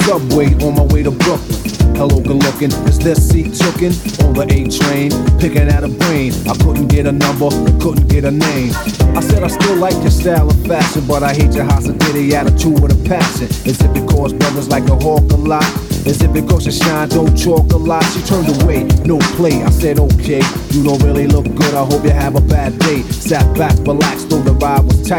subway on my way to Brooklyn. Hello, good looking. Is this seat tookin' on the A train? Picking at a brain. I couldn't get a number, couldn't get a name. I said I still like your style and fashion, but I hate your hospitality attitude with a passion. Is it because brothers like to hawk a lot? Is it because you shine, don't talk a lot? She turned away, no play. I said okay, you don't really look good. I hope you have a bad day. Sat back, relaxed, though the ride was tight.